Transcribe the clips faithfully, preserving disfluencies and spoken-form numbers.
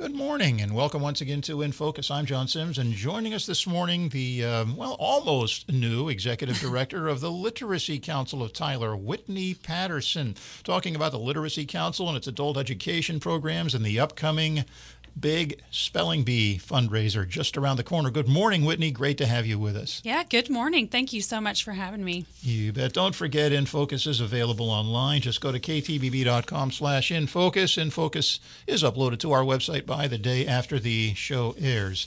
Good morning and welcome once again to In Focus. I'm John Sims, and joining us this morning, the, um, well, almost new Executive Director of the Literacy Council of Tyler, Whitney Patterson, talking about the Literacy Council and its adult education programs and the upcoming big Spelling Bee fundraiser just around the corner. Good morning, Whitney. Great to have you with us. Yeah, good morning. Thank you so much for having me. You bet. Don't forget, InFocus is available online. Just go to k t b b dot com slash infocus. InFocus is uploaded to our website by the day after the show airs.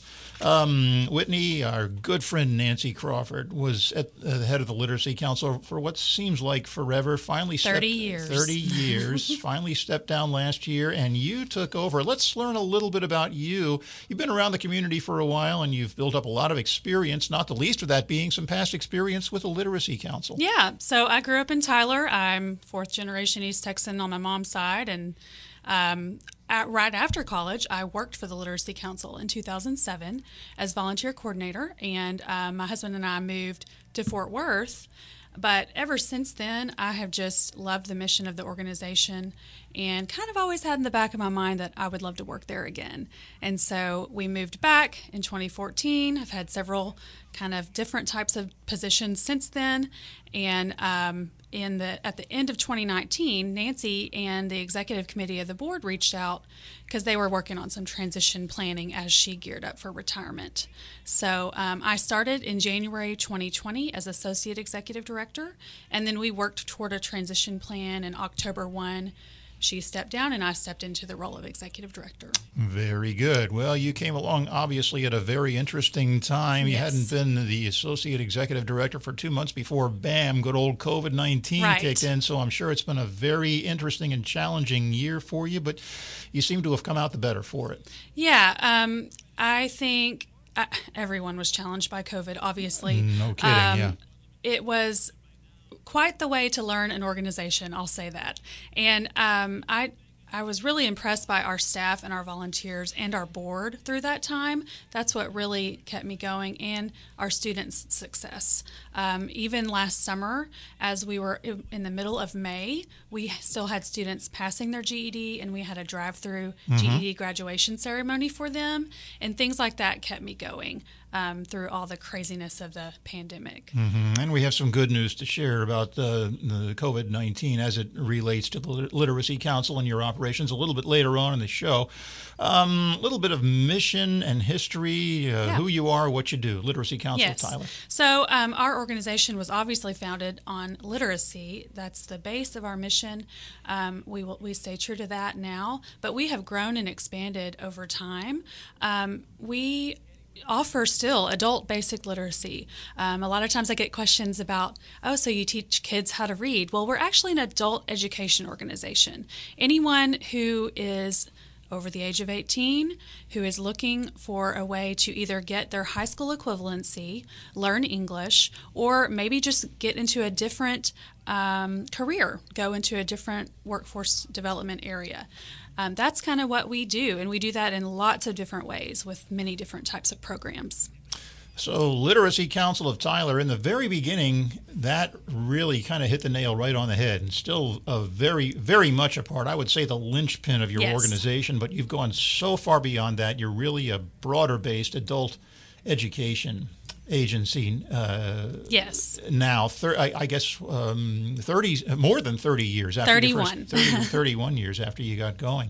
Um, Whitney, our good friend Nancy Crawford, was at uh, the head of the Literacy Council for what seems like forever. Finally, thirty stepped, years. thirty years. Finally stepped down last year, and you took over. Let's learn a little bit about you. You've been around the community for a while, and you've built up a lot of experience, not the least of that being some past experience with the Literacy Council. Yeah, so I grew up in Tyler. I'm fourth generation East Texan on my mom's side, and um, at, right after college, I worked for the Literacy Council in two thousand seven as volunteer coordinator, and um, my husband and I moved to Fort Worth. But ever since then, I have just loved the mission of the organization and kind of always had in the back of my mind that I would love to work there again. And so we moved back in twenty fourteen. I've had several kind of different types of positions since then. And um, in the at the end of twenty nineteen, Nancy and the executive committee of the board reached out because they were working on some transition planning as she geared up for retirement. So um, I started in January twenty twenty as associate executive director, and then we worked toward a transition plan in October first. She stepped down, and I stepped into the role of executive director. Very good. Well, you came along, obviously, at a very interesting time. You Yes. hadn't been the associate executive director for two months before, bam, good old COVID nineteen Right. kicked in. So I'm sure it's been a very interesting and challenging year for you, but you seem to have come out the better for it. Yeah, um, I think uh, everyone was challenged by COVID, obviously. No kidding, Um, yeah. It was quite the way to learn an organization, I'll say that. And um, I I was really impressed by our staff and our volunteers and our board through that time. That's what really kept me going, and our students' success. Um, even last summer, as we were in the middle of May, we still had students passing their G E D, and we had a drive-through Mm-hmm. G E D graduation ceremony for them, and things like that kept me going um, through all the craziness of the pandemic. Mhm. And we have some good news to share about uh, the COVID nineteen as it relates to the Lit- Literacy Council and your operations a little bit later on in the show. Um, a little bit of mission and history, uh, Yeah. who you are, what you do. Literacy Council Yes. of Tyler. So um, our organization was obviously founded on literacy. That's the base of our mission. Um, we will, we stay true to that now, but we have grown and expanded over time. Um, we offer still adult basic literacy. Um, a lot of times I get questions about, oh, so you teach kids how to read. Well, we're actually an adult education organization. Anyone who is over the age of eighteen, who is looking for a way to either get their high school equivalency, learn English, or maybe just get into a different um, career, go into a different workforce development area. Um, that's kind of what we do, and we do that in lots of different ways with many different types of programs. So, Literacy Council of Tyler, in the very beginning, that really kind of hit the nail right on the head, and still a very, very much a part, I would say, the linchpin of your Yes. organization, but you've gone so far beyond that. You're really a broader-based adult education agency uh, Yes. now. Thir- I, I guess um, thirty, more than thirty years after your first- thirty-one. thirty, thirty-one years after you got going.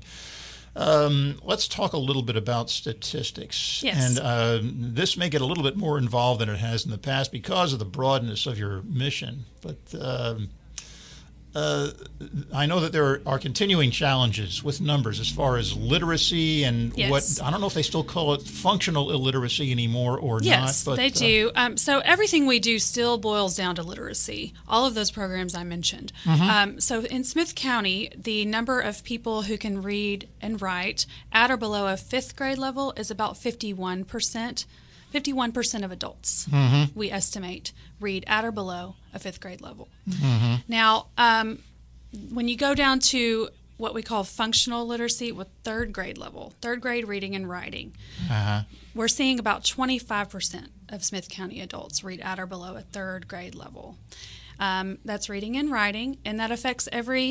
Um, let's talk a little bit about statistics. Yes. And uh, this may get a little bit more involved than it has in the past because of the broadness of your mission. But um uh, I know that there are continuing challenges with numbers as far as literacy and Yes. what, I don't know if they still call it functional illiteracy anymore or Yes, not. But, they uh, do. Um, so everything we do still boils down to literacy. All of those programs I mentioned. Mm-hmm. Um, so in Smith County, the number of people who can read and write at or below a fifth grade level is about fifty-one percent. fifty-one percent of adults, Mm-hmm. we estimate, read at or below a fifth grade level. Mm-hmm. Now, um, when you go down to what we call functional literacy with third grade level, third grade reading and writing, Uh-huh. we're seeing about twenty-five percent of Smith County adults read at or below a third grade level. Um, that's reading and writing, and that affects every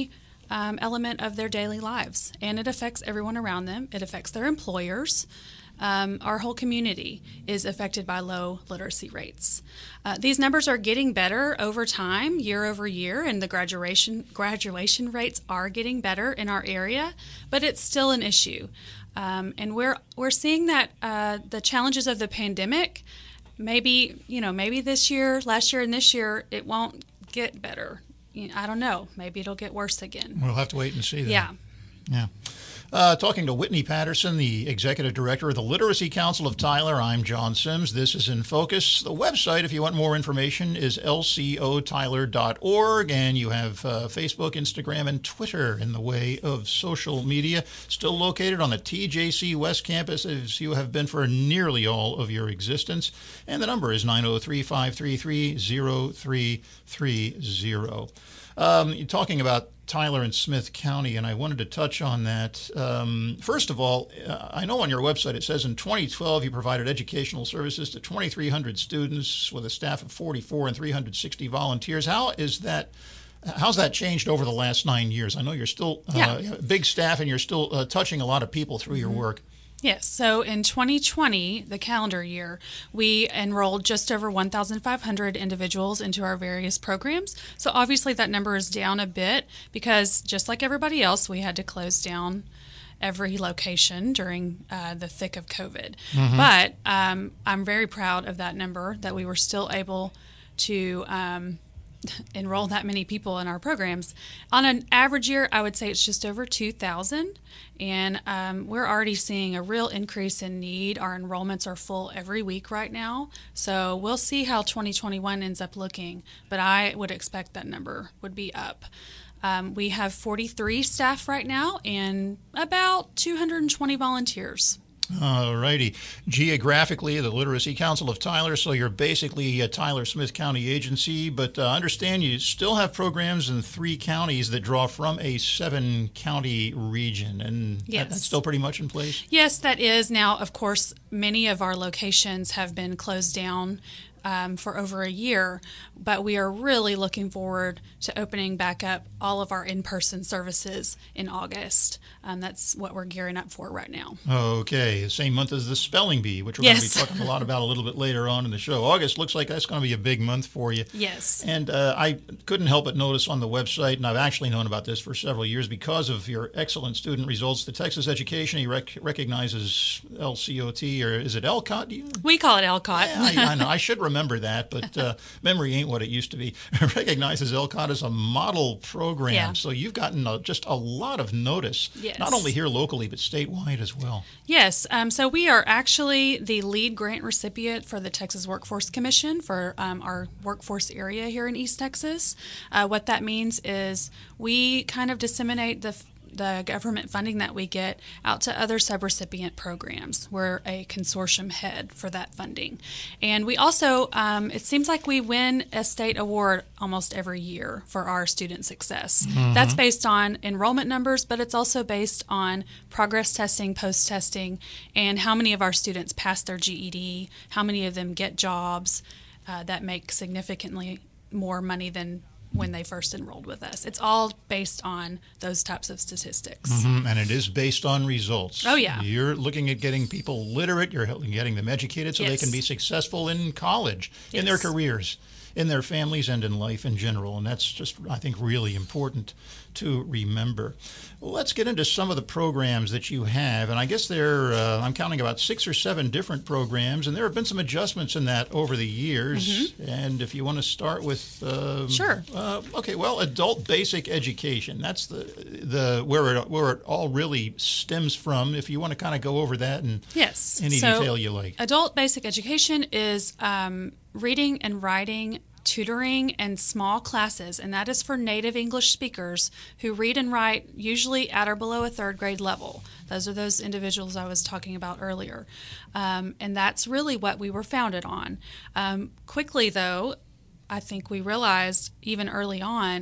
um, element of their daily lives, and it affects everyone around them. It affects their employers. Um, our whole community is affected by low literacy rates. Uh, these numbers are getting better over time, year over year, and the graduation graduation rates are getting better in our area, but it's still an issue. Um, and we're we're seeing that uh, the challenges of the pandemic, maybe you know, maybe this year, last year, and this year, it won't get better. You know, I don't know. Maybe it'll get worse again. We'll have to wait and see that. Yeah. Yeah. Uh, talking to Whitney Patterson, the Executive Director of the Literacy Council of Tyler, I'm John Sims. This is In Focus. The website, if you want more information, is L C O tyler dot org, and you have uh, Facebook, Instagram, and Twitter in the way of social media. Still located on the T J C West Campus, as you have been for nearly all of your existence. And the number is nine oh three, five three three, oh three three oh. Um, you're talking about Tyler and Smith County, and I wanted to touch on that. Um, first of all, uh, I know on your website it says in twenty twelve you provided educational services to twenty-three hundred students with a staff of forty-four and three hundred sixty volunteers. How is that? How's that changed over the last nine years? I know you're still uh, Yeah. big staff, and you're still uh, touching a lot of people through your work. Yes, so in twenty twenty, the calendar year, we enrolled just over one thousand five hundred individuals into our various programs. So obviously that number is down a bit because just like everybody else, we had to close down every location during uh, the thick of COVID. Mm-hmm. But um, I'm very proud of that number, that we were still able to um, enroll that many people in our programs. On an average year, I would say it's just over two thousand, and um, we're already seeing a real increase in need. Our enrollments are full every week right now, so we'll see how twenty twenty-one ends up looking, but I would expect that number would be up. Um, we have forty-three staff right now and about two hundred twenty volunteers. All righty. Geographically, the Literacy Council of Tyler, so you're basically a Tyler-Smith County agency, but uh, understand you still have programs in three counties that draw from a seven-county region, and yes. that, that's still pretty much in place? Yes, that is. Now, of course, many of our locations have been closed down Um, for over a year, but we are really looking forward to opening back up all of our in-person services in August. Um, that's what we're gearing up for right now. Okay, same month as the Spelling Bee, which we're yes. going to be talking a lot about a little bit later on in the show. August looks like that's going to be a big month for you. Yes. And uh, I couldn't help but notice on the website, and I've actually known about this for several years because of your excellent student results, the Texas Education rec- recognizes L C O T, or is it L C O T? Do you? We call it L C O T. Yeah, I, I know. I should remember that, but uh, memory ain't what it used to be. Recognizes L C O T as a model program. Yeah. So you've gotten a, just a lot of notice, yes. not only here locally, but statewide as well. Yes. Um, so we are actually the lead grant recipient for the Texas Workforce Commission for um, our workforce area here in East Texas. Uh, what that means is we kind of disseminate the the government funding that we get out to other subrecipient programs. We're a consortium head for that funding. And we also, um, it seems like we win a state award almost every year for our student success. Mm-hmm. That's based on enrollment numbers, but it's also based on progress testing, post-testing, and how many of our students pass their G E D, how many of them get jobs uh, that make significantly more money than when they first enrolled with us. It's all based on those types of statistics. Mm-hmm. And it is based on results. Oh, yeah. You're looking at getting people literate, you're getting them educated so yes. they can be successful in college, yes. in their careers, in their families, and in life in general. And that's just, I think, really important to remember. Well, let's get into some of the programs that you have. And I guess there, uh, I'm counting about six or seven different programs, and there have been some adjustments in that over the years. Mm-hmm. And if you want to start with... Um, sure. Uh, okay, well, adult basic education. That's the the where it, where it all really stems from. If you want to kind of go over that in yes. any so detail you like. Adult basic education is um, reading and writing, tutoring, and small classes, and that is for native English speakers who read and write usually at or below a third grade level. Those are those individuals I was talking about earlier. Um, and that's really what we were founded on. Um, quickly, though, I think we realized even early on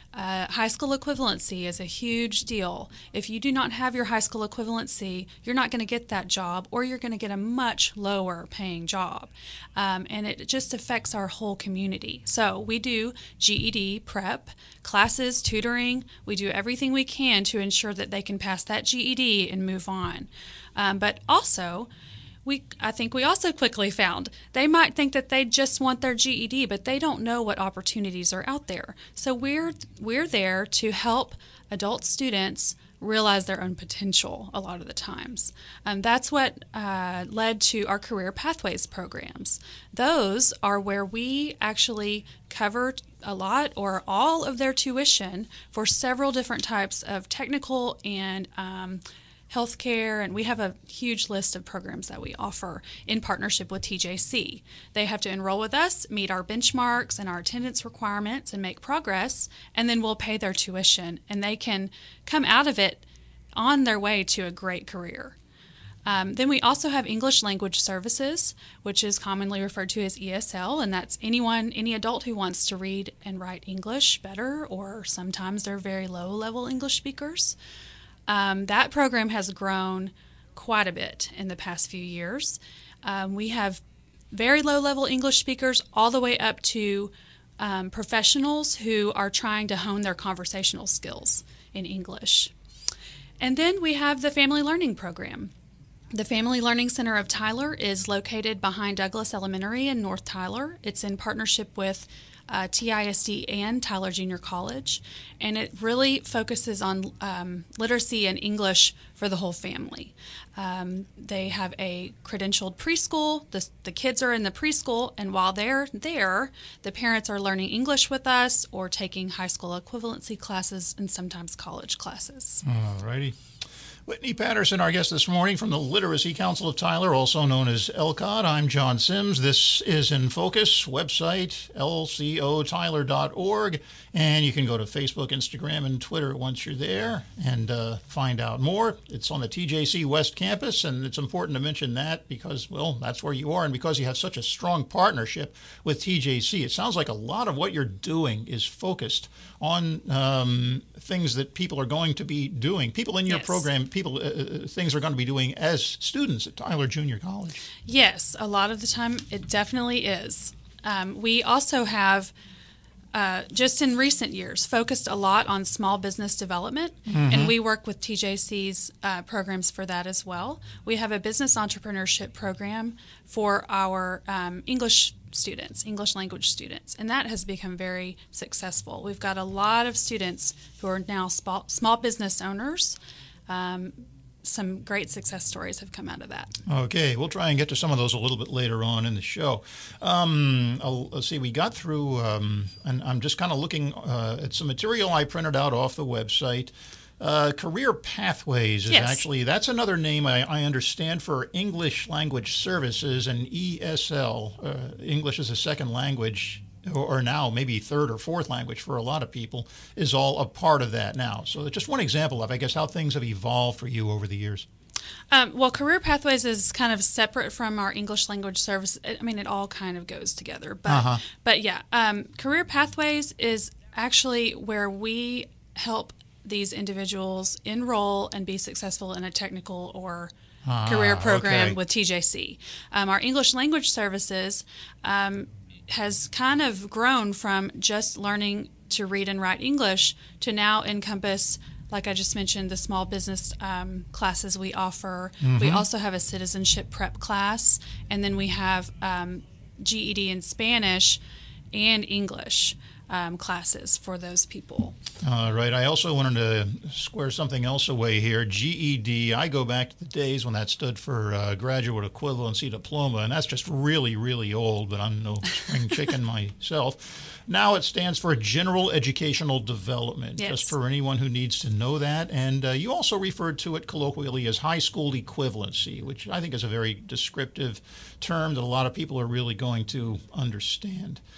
Uh, high school equivalency is a huge deal. If you do not have your high school equivalency, you're not going to get that job, or you're going to get a much lower paying job. Um, and it just affects our whole community. So we do G E D prep, classes, tutoring. We do everything we can to ensure that they can pass that G E D and move on. Um, but also, We, I think we also quickly found they might think that they just want their G E D, but they don't know what opportunities are out there. So we're we're there to help adult students realize their own potential a lot of the times. Um, that's what uh, led to our Career Pathways programs. Those are where we actually cover a lot or all of their tuition for several different types of technical and um, healthcare, and we have a huge list of programs that we offer in partnership with T J C. They have to enroll with us, meet our benchmarks and our attendance requirements, and make progress, and then we'll pay their tuition, and they can come out of it on their way to a great career. Um, then we also have English Language Services, which is commonly referred to as E S L, and that's anyone, any adult who wants to read and write English better, or sometimes they're very low-level English speakers. Um, that program has grown quite a bit in the past few years. Um, we have very low-level English speakers all the way up to um, professionals who are trying to hone their conversational skills in English. And then we have the Family Learning Program. The Family Learning Center of Tyler is located behind Douglas Elementary in North Tyler. It's in partnership with Uh, T I S D and Tyler Junior College, and it really focuses on um, literacy and English for the whole family. Um, they have a credentialed preschool. The, the kids are in the preschool, and while they're there, the parents are learning English with us or taking high school equivalency classes and sometimes college classes. All righty. Whitney Patterson, our guest this morning from the Literacy Council of Tyler, also known as L C O T. I'm John Sims. This is In Focus, website L C O Tyler dot org, and you can go to Facebook, Instagram, and Twitter once you're there and uh, find out more. It's on the T J C West Campus, and it's important to mention that because, well, that's where you are, and because you have such a strong partnership with T J C. It sounds like a lot of what you're doing is focused on um, things that people are going to be doing. People in your Yes. program, people, uh, things are going to be doing as students at Tyler Junior College. Yes, a lot of the time it definitely is. Um, we also have, uh, just in recent years, focused a lot on small business development, mm-hmm. and we work with T J C's uh, programs for that as well. We have a business entrepreneurship program for our um, English students, English language students, and that has become very successful. We've got a lot of students who are now small, small business owners. Um, some great success stories have come out of that. Okay, we'll try and get to some of those a little bit later on in the show. Um, I'll, let's see, we got through, um, and I'm just kind of looking uh, at some material I printed out off the website. Uh, Career Pathways is Yes. actually, that's another name I, I understand for English Language Services, and E S L, uh, English as a second language, or, or now maybe third or fourth language for a lot of people, is all a part of that now. So just one example of, I guess, how things have evolved for you over the years. Um, well, Career Pathways is kind of separate from our English language service. I mean, it all kind of goes together. But, Uh-huh. but yeah, um, Career Pathways is actually where we help these individuals enroll and be successful in a technical or Ah, career program okay. with T J C. Um, our English language services um, has kind of grown from just learning to read and write English to now encompass, like I just mentioned, the small business um, classes we offer. Mm-hmm. We also have a citizenship prep class, and then we have um, G E D in Spanish and English um, classes for those people. All right. I also wanted to square something else away here. G E D, I go back to the days when that stood for uh, Graduate Equivalency Diploma, and that's just really, really old, but I'm no spring chicken myself. Now it stands for General Educational Development, Yes. just for anyone who needs to know that. And uh, you also referred to it colloquially as high school equivalency, which I think is a very descriptive term that a lot of people are really going to understand.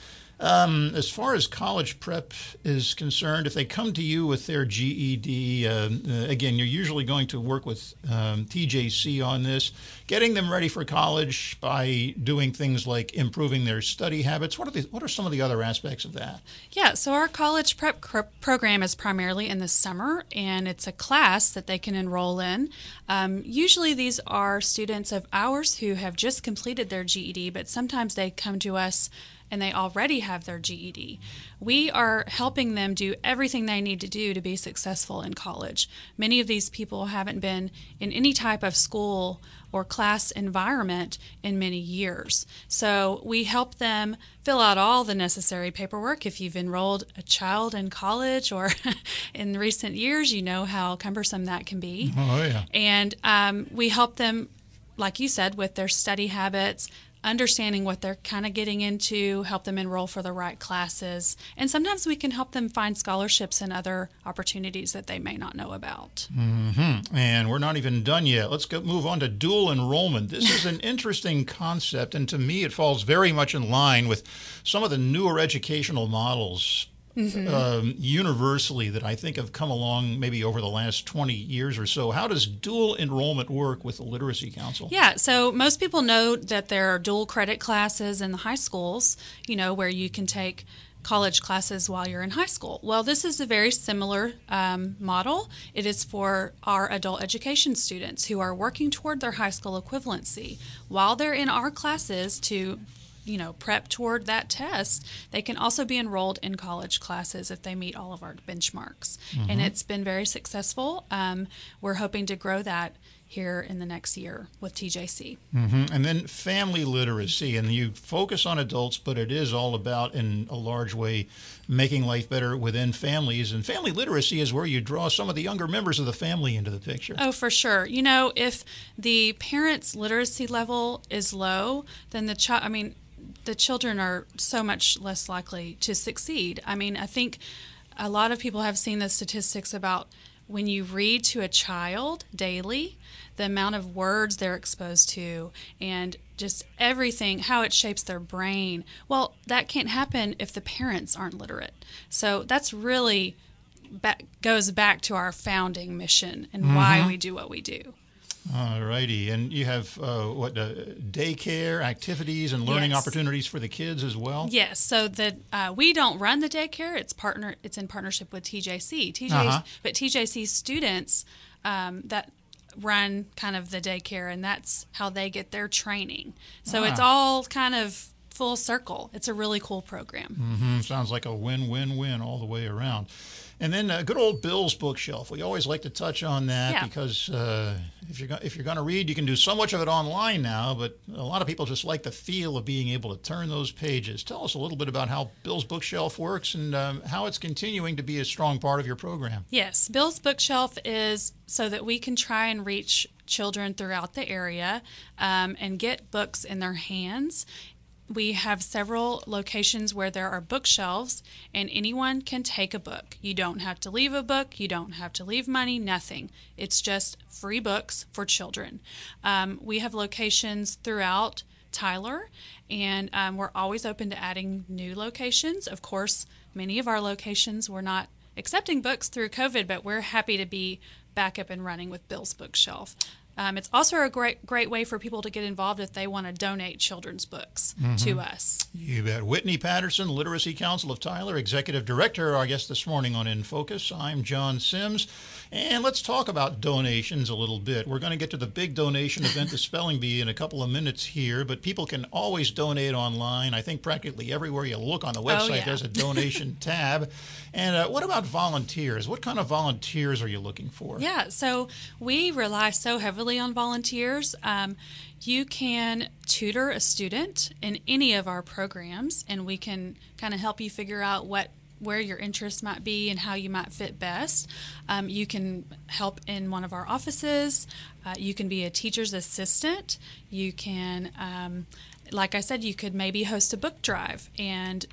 Um, as far as college prep is concerned, if they come to you with their G E D, uh, uh, again, you're usually going to work with um, T J C on this, getting them ready for college by doing things like improving their study habits. What are the, what are some of the other aspects of that? Yeah, so our college prep cr- program is primarily in the summer, and it's a class that they can enroll in. Um, usually these are students of ours who have just completed their G E D, but sometimes they come to us and they already have their G E D. We are helping them do everything they need to do to be successful in college. Many of these people haven't been in any type of school or class environment in many years. So we help them fill out all the necessary paperwork. If you've enrolled a child in college or in recent years, you know how cumbersome that can be. Oh, yeah. And um, we help them, like you said, with their study habits, understanding what they're kind of getting into, help them enroll for the right classes. And sometimes we can help them find scholarships and other opportunities that they may not know about. Mm-hmm. And we're not even done yet. Let's go move on to dual enrollment. This is an interesting concept, and to me it falls very much in line with some of the newer educational models Mm-hmm. Um, universally that I think have come along maybe over the last twenty years or so. How does dual enrollment work with the Literacy Council? Yeah, so most people know that there are dual credit classes in the high schools, you know, where you can take college classes while you're in high school. Well, this is a very similar um, model. It is for our adult education students who are working toward their high school equivalency. While they're in our classes to you know, prep toward that test, they can also be enrolled in college classes if they meet all of our benchmarks. Mm-hmm. And it's been very successful. Um, we're hoping to grow that here in the next year with T J C. Mm-hmm. And then family literacy, and you focus on adults, but it is all about, in a large way, making life better within families. And family literacy is where you draw some of the younger members of the family into the picture. Oh, for sure. You know, if the parents' literacy level is low, then the child, I mean, the children are so much less likely to succeed. I mean, I think a lot of people have seen the statistics about when you read to a child daily, the amount of words they're exposed to and just everything, how it shapes their brain. Well, that can't happen if the parents aren't literate. So that's really back, goes back to our founding mission and mm-hmm. why we do what we do. All righty. And you have, uh, what, uh, daycare activities and learning yes. opportunities for the kids as well? Yes. So the, uh, we don't run the daycare. It's partner. It's in partnership with T J C. T J, uh-huh. But T J C students um, that run kind of the daycare, and that's how they get their training. So ah. it's all kind of full circle. It's a really cool program. Mm-hmm. Sounds like a win-win-win all the way around. And then uh, good old Bill's Bookshelf. We always like to touch on that yeah. because uh, if you're go- if you're going to read, you can do so much of it online now. But a lot of people just like the feel of being able to turn those pages. Tell us a little bit about how Bill's Bookshelf works and um, how it's continuing to be a strong part of your program. Yes, Bill's Bookshelf is so that we can try and reach children throughout the area um, and get books in their hands. We have several locations where there are bookshelves, and anyone can take a book. You don't have to leave a book. You don't have to leave money, nothing. It's just free books for children. Um, we have locations throughout Tyler, and um, we're always open to adding new locations. Of course, many of our locations were not accepting books through COVID, but we're happy to be back up and running with Bill's Bookshelf. Um, it's also a great great way for people to get involved if they want to donate children's books mm-hmm. to us. You bet. Whitney Patterson, Literacy Council of Tyler, Executive Director, our guest this morning on In Focus. I'm John Sims. And let's talk about donations a little bit. We're going to get to the big donation event, the Spelling Bee, in a couple of minutes here, but people can always donate online. I think practically everywhere you look on the website, oh, yeah. there's a donation tab. And uh, what about volunteers? What kind of volunteers are you looking for? Yeah, so we rely so heavily on volunteers. Um, you can tutor a student in any of our programs, and we can kind of help you figure out what where your interests might be and how you might fit best. Um, you can help in one of our offices. Uh, you can be a teacher's assistant. You can, um, like I said, you could maybe host a book drive and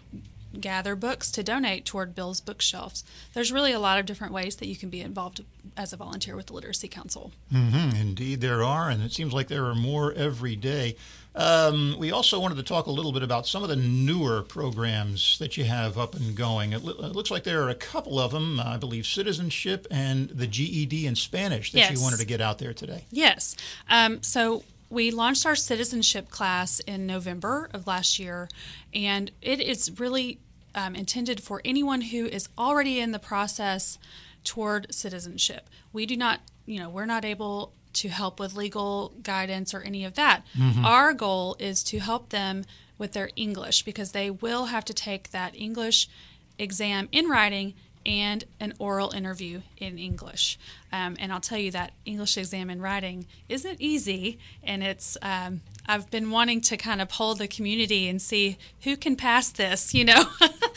gather books to donate toward Bill's bookshelves. There's really a lot of different ways that you can be involved as a volunteer with the Literacy Council. Mm-hmm. Indeed there are, and it seems like there are more every day. Um, we also wanted to talk a little bit about some of the newer programs that you have up and going. It, lo- it looks like there are a couple of them, I believe citizenship and the G E D in Spanish that Yes. you wanted to get out there today. Yes. Um, so we launched our citizenship class in November of last year, and it is really um, intended for anyone who is already in the process toward citizenship. We do not, you know, we're not able to help with legal guidance or any of that. Mm-hmm. Our goal is to help them with their English, because they will have to take that English exam in writing and an oral interview in English. Um, and I'll tell you that English exam in writing isn't easy, and it's um, I've been wanting to kind of poll the community and see who can pass this, you know,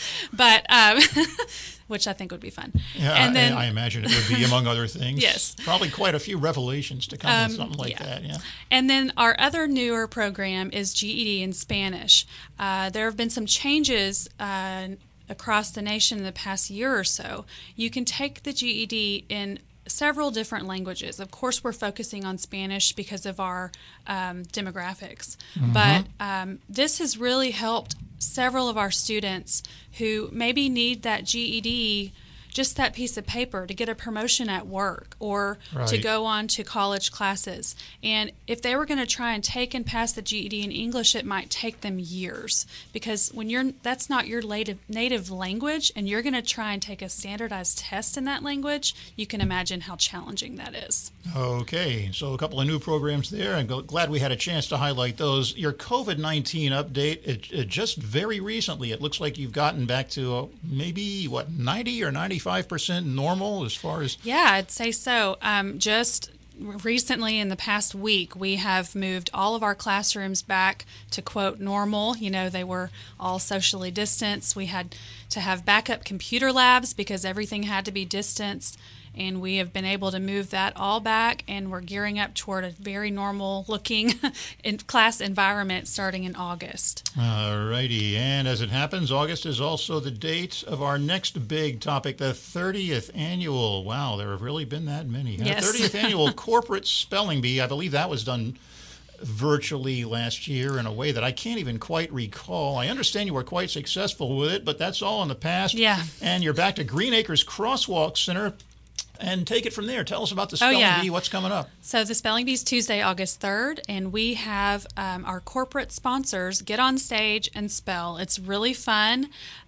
but um, which I think would be fun. Yeah, and then, I, I imagine it would be, among other things. Yes. Probably quite a few revelations to come Um, with something like yeah. that. Yeah. And then our other newer program is G E D in Spanish. Uh, there have been some changes uh, across the nation in the past year or so. You can take the G E D in several different languages. Of course, we're focusing on Spanish because of our um, demographics. Mm-hmm. But um, this has really helped several of our students who maybe need that G E D, just that piece of paper, to get a promotion at work or right. to go on to college classes. And if they were going to try and take and pass the G E D in English, it might take them years, because when you're that's not your native native language and you're going to try and take a standardized test in that language, you can imagine how challenging that is. Okay, so a couple of new programs there, and glad we had a chance to highlight those. Your COVID nineteen update, it, it just very recently, it looks like you've gotten back to uh, maybe, what, ninety or ninety-five percent normal as far as... Yeah, I'd say so. Um, just recently, in the past week, we have moved all of our classrooms back to, quote, normal. You know, they were all socially distanced. We had to have backup computer labs because everything had to be distanced. And we have been able to move that all back, and we're gearing up toward a very normal-looking in class environment starting in August. All righty. And as it happens, August is also the date of our next big topic, the thirtieth annual. Wow, there have really been that many. Huh? Yes. thirtieth annual Corporate Spelling Bee. I believe that was done virtually last year in a way that I can't even quite recall. I understand you were quite successful with it, but that's all in the past. Yeah. And you're back to Green Acres Crosswalk Center. And take it from there. Tell us about the Spelling oh, yeah. Bee. What's coming up? So the Spelling Bee is Tuesday, August third, and we have um, our corporate sponsors get on stage and spell. It's really fun.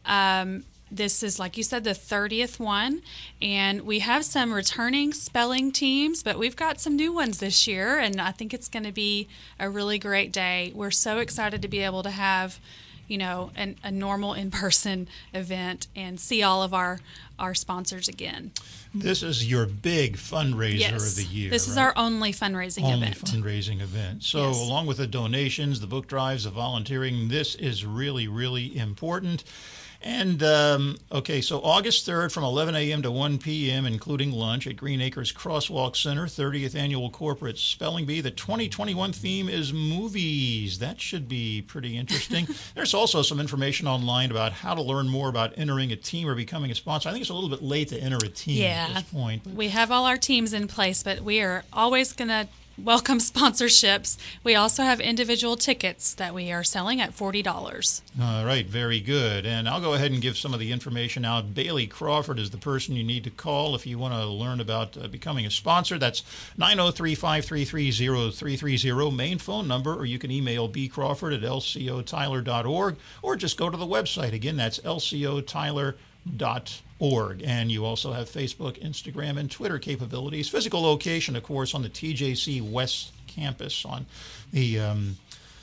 Um, this is, like you said, the thirtieth one, and we have some returning spelling teams, but we've got some new ones this year, and I think it's going to be a really great day. We're so excited to be able to have, you know, an, a normal in-person event and see all of our, our sponsors again. This is your big fundraiser yes. of the year. This right? is our only fundraising only event. fundraising event. So yes. along with the donations, the book drives, the volunteering, this is really, really important. And, um, okay, so August third from eleven a.m. to one p.m., including lunch at Green Acres Crosswalk Center, thirtieth Annual Corporate Spelling Bee. The twenty twenty-one theme is movies. That should be pretty interesting. There's also some information online about how to learn more about entering a team or becoming a sponsor. I think it's a little bit late to enter a team yeah. at this point. But we have all our teams in place, but we are always going to welcome sponsorships. We also have individual tickets that we are selling at forty dollars. All right, very good. And I'll go ahead and give some of the information out. Bailey Crawford is the person you need to call if you want to learn about uh, becoming a sponsor. That's nine oh three, five three three, oh three three oh, main phone number, or you can email b crawford at l c o tyler dot org, or just go to the website. Again, that's l c o tyler dot org. And you also have Facebook, Instagram, and Twitter capabilities. Physical location, of course, on the T J C West campus on the um,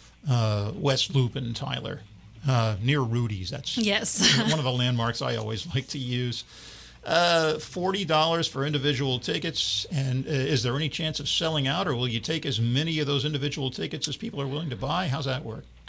uh, West Loop in Tyler, uh, near Rudy's. That's yes. one of the landmarks I always like to use. Uh, forty dollars for individual tickets. And uh, is there any chance of selling out, or will you take as many of those individual tickets as people are willing to buy? How's that work?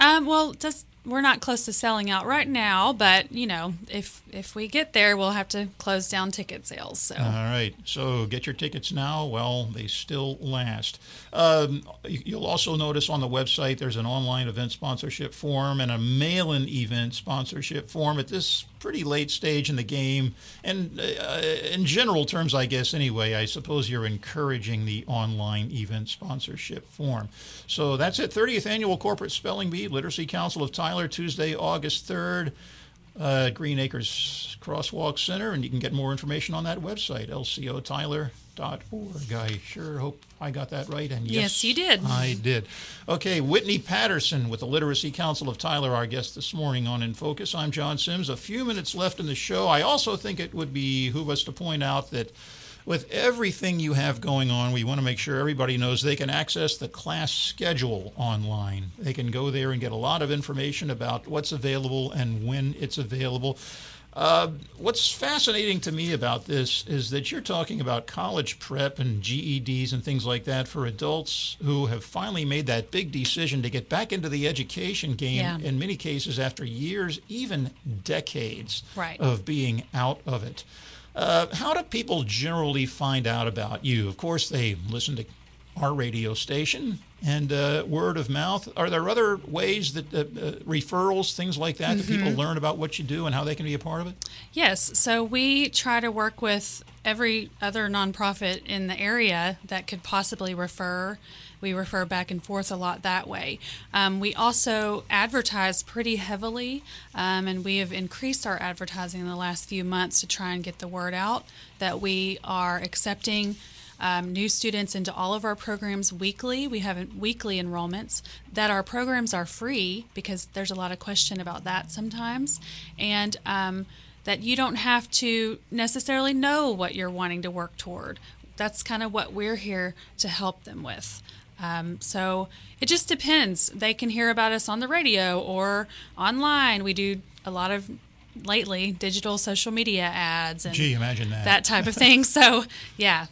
Um, well, just we're not close to selling out right now, but you know, if if we get there, we'll have to close down ticket sales. So all right, so get your tickets now while they still last. Um, you'll also notice on the website there's an online event sponsorship form and a mail-in event sponsorship form at this pretty late stage in the game. And uh, in general terms, I guess anyway, I suppose you're encouraging the online event sponsorship form. So that's it. thirtieth Annual Corporate Spelling Bee, Literacy Council of Tyler, Tuesday, August third. Uh, Green Acres Crosswalk Center, and you can get more information on that website, L C O Tyler dot org. I sure hope I got that right, and yes, yes, you did. I did. Okay, Whitney Patterson with the Literacy Council of Tyler, our guest this morning on In Focus. I'm John Sims. A few minutes left in the show. I also think it would behoove us to point out that with everything you have going on, we want to make sure everybody knows they can access the class schedule online. They can go there and get a lot of information about what's available and when it's available. Uh, what's fascinating to me about this is that you're talking about college prep and G E Ds and things like that for adults who have finally made that big decision to get back into the education game, Yeah. in many cases after years, even decades Right. of being out of it. Uh, how do people generally find out about you? Of course, they listen to our radio station and uh, word of mouth. Are there other ways that uh, uh, referrals, things like that, that people learn about what you do and how they can be a part of it? Yes, so we try to work with every other nonprofit in the area that could possibly refer. We refer back and forth a lot that way. Um, we also advertise pretty heavily, um, and we have increased our advertising in the last few months to try and get the word out that we are accepting um, new students into all of our programs weekly. We have weekly enrollments, that our programs are free, because there's a lot of question about that sometimes, and um, that you don't have to necessarily know what you're wanting to work toward. That's kind of what we're here to help them with. Um, so it just depends. They can hear about us on the radio or online. We do a lot of, lately, digital social media ads and Gee, imagine that. that type of thing. So, yeah.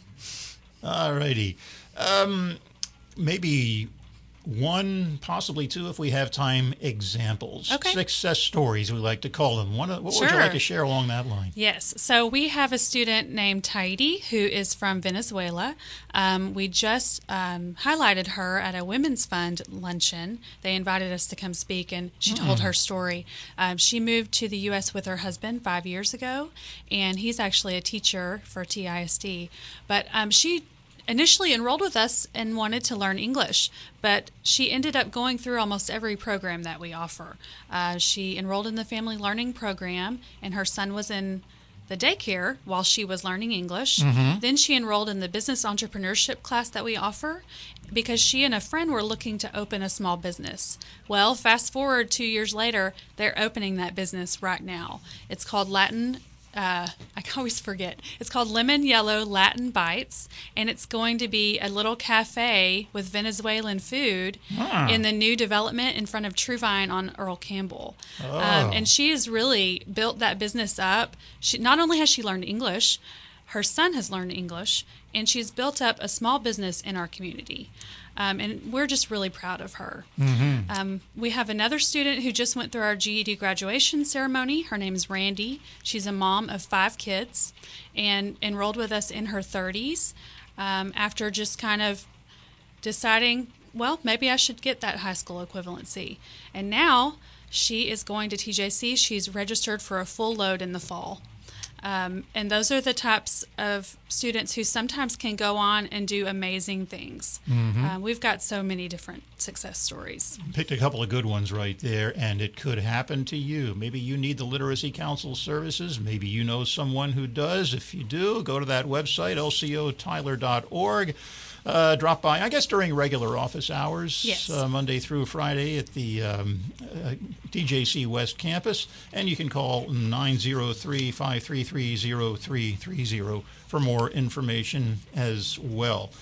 All righty. Um, maybe one, possibly two, if we have time, examples. Okay. Success stories, we like to call them. One, what would you Sure. like to share along that line? Yes. So we have a student named Taidi who is from Venezuela. Um, we just um, highlighted her at a Women's Fund luncheon. They invited us to come speak, and she told her story. Um, she moved to the U S with her husband five years ago, and he's actually a teacher for T I S D. But um, she initially enrolled with us and wanted to learn English, but she ended up going through almost every program that we offer. Uh, she enrolled in the Family Learning Program, and her son was in the daycare while she was learning English. Mm-hmm. Then she enrolled in the business entrepreneurship class that we offer because she and a friend were looking to open a small business. Well, fast forward two years later, they're opening that business right now. It's called Latin Uh, I always forget. It's called Lemon Yellow Latin Bites, and it's going to be a little cafe with Venezuelan food Ah. in the new development in front of Truvine on Earl Campbell. Oh. Um, and she has really built that business up. She not only has she learned English, her son has learned English, and she's built up a small business in our community. Um, and we're just really proud of her. Mm-hmm. Um, we have another student who just went through our G E D graduation ceremony. Her name is Randy. She's a mom of five kids and enrolled with us in her thirties um, after just kind of deciding, well, maybe I should get that high school equivalency. And now she is going to T J C. She's registered for a full load in the fall. Um, and those are the types of students who sometimes can go on and do amazing things. Mm-hmm. Uh, we've got so many different success stories. Picked a couple of good ones right there, and it could happen to you. Maybe you need the Literacy Council services. Maybe you know someone who does. If you do, go to that website, L C O Tyler dot org. Uh, drop by, I guess, during regular office hours, Yes. uh, Monday through Friday at the um, uh, D J C West Campus. And you can call nine zero three, five three three, zero three three zero for more information as well.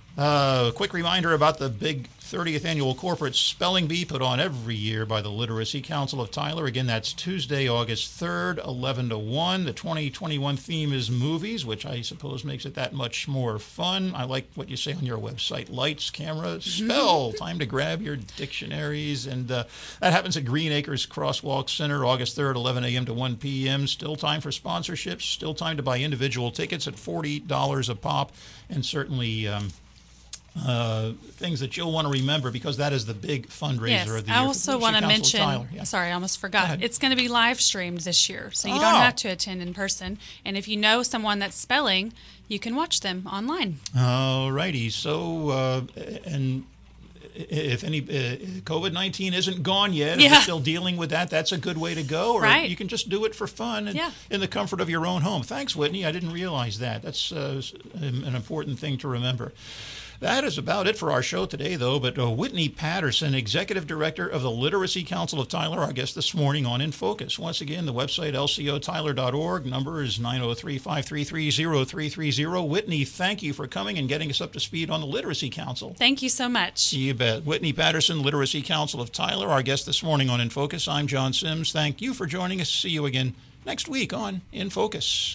Uh, quick reminder about the big thirtieth annual corporate spelling bee put on every year by the Literacy Council of Tyler. Again, that's Tuesday, August third, eleven to one. The twenty twenty-one theme is movies, which I suppose makes it that much more fun. I like what you say on your website: lights, camera, spell. Time to grab your dictionaries. And uh, that happens at Green Acres Crosswalk Center, August third, eleven a.m. to one p.m. Still time for sponsorships. Still time to buy individual tickets at forty dollars a pop. And certainly... Um, Uh, things that you'll want to remember, because that is the big fundraiser yes, of the year. I also want to mention, yeah. sorry, I almost forgot, it's going to be live streamed this year, so you oh. don't have to attend in person. And if you know someone that's spelling, you can watch them online. All righty. So, uh, and if any uh, COVID nineteen isn't gone yet, if yeah. you're still dealing with that, that's a good way to go. Or right. you can just do it for fun and yeah. in the comfort of your own home. Thanks, Whitney. I didn't realize that. That's uh, an important thing to remember. That is about it for our show today, though. But uh, Whitney Patterson, Executive Director of the Literacy Council of Tyler, our guest this morning on In Focus. Once again, the website L C O Tyler dot org. Number is nine oh three, five three three, oh three three oh. Whitney, thank you for coming and getting us up to speed on the Literacy Council. Thank you so much. You bet. Whitney Patterson, Literacy Council of Tyler, our guest this morning on In Focus. I'm John Sims. Thank you for joining us. See you again next week on In Focus.